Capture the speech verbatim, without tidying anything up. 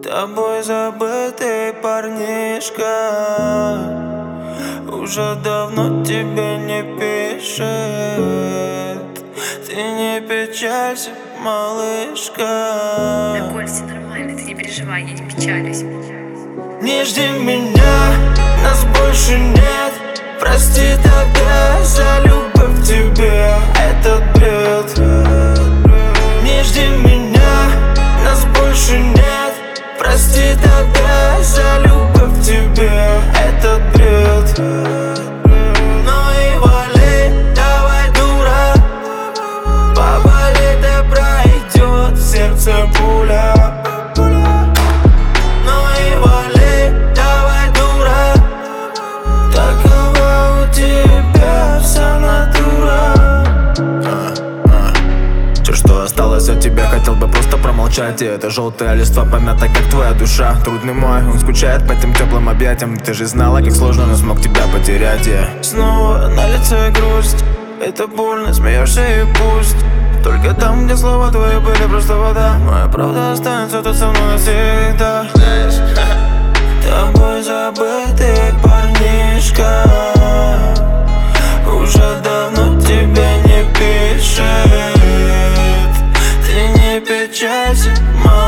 Тобой забытый парнишка уже давно тебе не пишет. Ты не печалься, малышка. Да, Коль, все нормально, ты не переживай, я не печалюсь. Не жди меня, нас больше нет. Прости тогда за любовь к тебе, этот бред. Не жди меня, нас больше нет. Прости тогда за любовь к тебе, этот бред. Ну и вали, давай, дура, поболит, да пройдет в сердце пуля. Ну и вали, давай, дура, такова у тебя вся натура. Все, что осталось от тебя, хотел бы просто промолчать. И это желтая листва помята, как твоя душа. Трудный мой, он скучает по тем теплым объятиям. Ты же знала, как сложно, но смог тебя потерять. yeah. Снова на лице грусть, это больно, смеешься и пусть. Только там, где слова твои были просто вода, моя правда останется тут со мной навсегда. Тобой забытый парнишка уже давно тебе не пишет. Ты не печалься, малышка.